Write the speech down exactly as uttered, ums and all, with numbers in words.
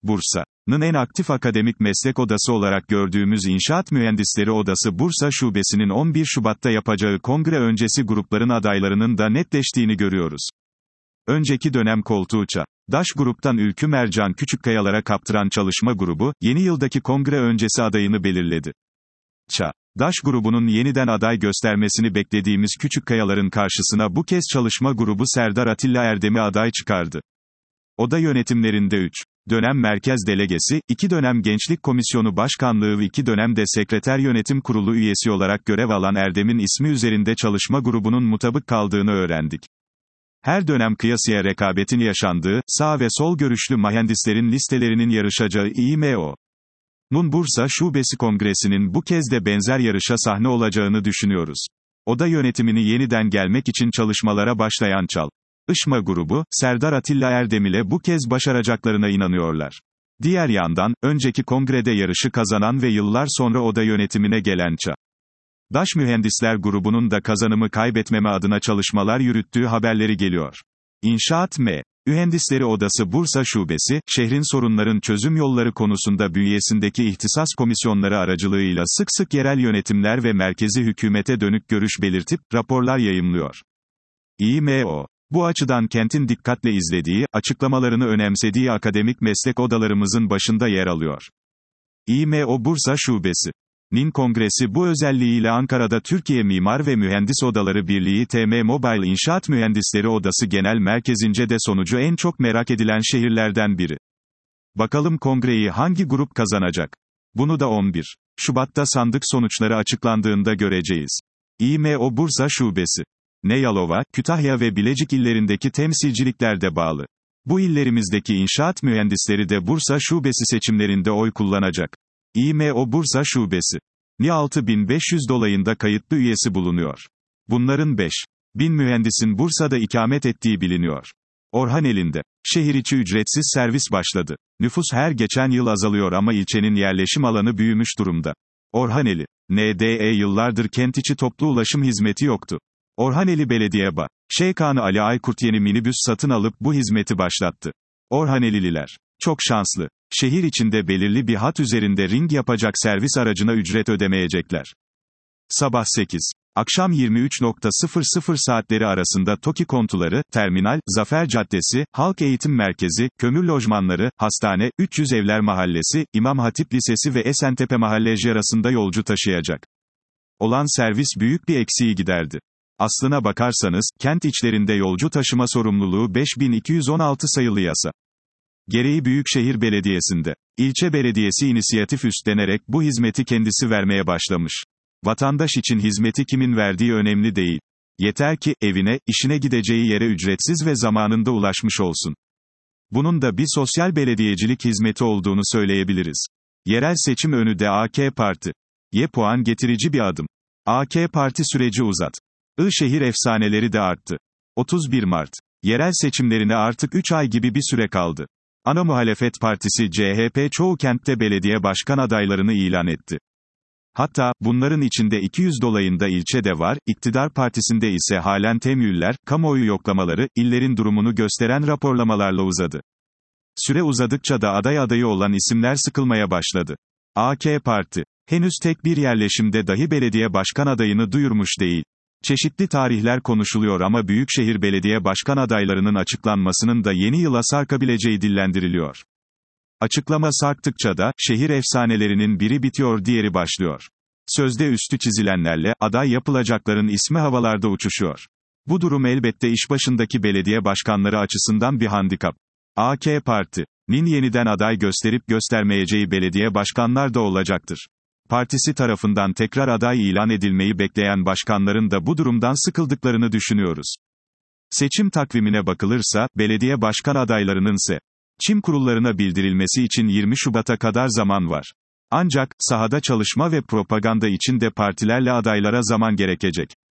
Bursa'nın en aktif akademik meslek odası olarak gördüğümüz İnşaat Mühendisleri Odası Bursa Şubesi'nin on bir Şubat'ta yapacağı kongre öncesi grupların adaylarının da netleştiğini görüyoruz. Önceki dönem koltuğu Ça. Daş Grup'tan Ülkü Mercan Küçükkayalar'a kaptıran çalışma grubu, yeni yıldaki kongre öncesi adayını belirledi. Ça. Daş grubunun yeniden aday göstermesini beklediğimiz Küçükkayalar'ın karşısına bu kez çalışma grubu Serdar Atilla Erdem'i aday çıkardı. Oda yönetimlerinde üç dönem merkez delegesi, iki dönem gençlik komisyonu başkanlığı ve iki dönem de sekreter yönetim kurulu üyesi olarak görev alan Erdem'in ismi üzerinde çalışma grubunun mutabık kaldığını öğrendik. Her dönem kıyasıya rekabetin yaşandığı, sağ ve sol görüşlü mühendislerin listelerinin yarışacağı İ M O'nun Bursa Şubesi Kongresi'nin bu kez de benzer yarışa sahne olacağını düşünüyoruz. Oda yönetimini yeniden gelmek için çalışmalara başlayan Çal. Işma grubu, Serdar Atilla Erdem ile bu kez başaracaklarına inanıyorlar. Diğer yandan, önceki kongrede yarışı kazanan ve yıllar sonra oda yönetimine gelen Ça. Daş Mühendisler grubunun da kazanımı kaybetmeme adına çalışmalar yürüttüğü haberleri geliyor. İnşaat Mühendisleri Odası Bursa Şubesi, şehrin sorunların çözüm yolları konusunda bünyesindeki ihtisas komisyonları aracılığıyla sık sık yerel yönetimler ve merkezi hükümete dönük görüş belirtip, raporlar yayımlıyor. İ M O Bu açıdan kentin dikkatle izlediği, açıklamalarını önemsediği akademik meslek odalarımızın başında yer alıyor. İ M O Bursa Şubesi'nin kongresi bu özelliğiyle Ankara'da Türkiye Mimar ve Mühendis Odaları Birliği T M Mobile İnşaat Mühendisleri Odası Genel Merkezi'nce de sonucu en çok merak edilen şehirlerden biri. Bakalım kongreyi hangi grup kazanacak? Bunu da on bir Şubat'ta sandık sonuçları açıklandığında göreceğiz. İ M O Bursa Şubesi ne Yalova, Kütahya ve Bilecik illerindeki temsilcilikler de bağlı. Bu illerimizdeki inşaat mühendisleri de Bursa Şubesi seçimlerinde oy kullanacak. İ M O Bursa Şubesi ni altı bin beş yüz dolayında kayıtlı üyesi bulunuyor. Bunların beş bin mühendisin Bursa'da ikamet ettiği biliniyor. Orhaneli'nde şehir içi ücretsiz servis başladı. Nüfus her geçen yıl azalıyor ama ilçenin yerleşim alanı büyümüş durumda. Orhaneli N D E yıllardır kent içi toplu ulaşım hizmeti yoktu. Orhaneli Belediye Başkanı Ali Aykurt yeni minibüs satın alıp bu hizmeti başlattı. Orhanelililer çok şanslı. Şehir içinde belirli bir hat üzerinde ring yapacak servis aracına ücret ödemeyecekler. Sabah sekiz akşam yirmi üç saatleri arasında TOKİ kontuları, terminal, Zafer Caddesi, Halk Eğitim Merkezi, kömür lojmanları, hastane, üç yüz Evler Mahallesi, İmam Hatip Lisesi ve Esentepe Mahalleci arasında yolcu taşıyacak. Olan servis büyük bir eksiği giderdi. Aslına bakarsanız, kent içlerinde yolcu taşıma sorumluluğu beş bin iki yüz on altı sayılı yasa gereği Büyükşehir Belediyesi'nde. İlçe belediyesi inisiyatif üstlenerek bu hizmeti kendisi vermeye başlamış. Vatandaş için hizmeti kimin verdiği önemli değil. Yeter ki, evine, işine gideceği yere ücretsiz ve zamanında ulaşmış olsun. Bunun da bir sosyal belediyecilik hizmeti olduğunu söyleyebiliriz. Yerel seçim önü de A K Parti. Y puan getirici bir adım. A K Parti süreci uzat. I şehir efsaneleri de arttı. otuz bir Mart. Yerel seçimlerine artık üç ay gibi bir süre kaldı. Ana muhalefet partisi C H P çoğu kentte belediye başkan adaylarını ilan etti. Hatta, bunların içinde iki yüz dolayında ilçe de var, iktidar partisinde ise halen temyiller, kamuoyu yoklamaları, illerin durumunu gösteren raporlamalarla uzadı. Süre uzadıkça da aday adayı olan isimler sıkılmaya başladı. A K Parti, henüz tek bir yerleşimde dahi belediye başkan adayını duyurmuş değil. Çeşitli tarihler konuşuluyor ama büyükşehir belediye başkan adaylarının açıklanmasının da yeni yıla sarkabileceği dillendiriliyor. Açıklama sarktıkça da, şehir efsanelerinin biri bitiyor diğeri başlıyor. Sözde üstü çizilenlerle, aday yapılacakların ismi havalarda uçuşuyor. Bu durum elbette iş başındaki belediye başkanları açısından bir handikap. A K Parti'nin yeniden aday gösterip göstermeyeceği belediye başkanlar da olacaktır. Partisi tarafından tekrar aday ilan edilmeyi bekleyen başkanların da bu durumdan sıkıldıklarını düşünüyoruz. Seçim takvimine bakılırsa, belediye başkan adaylarının seçim kurullarına bildirilmesi için yirmi Şubat'a kadar zaman var. Ancak, sahada çalışma ve propaganda için de partilerle adaylara zaman gerekecek.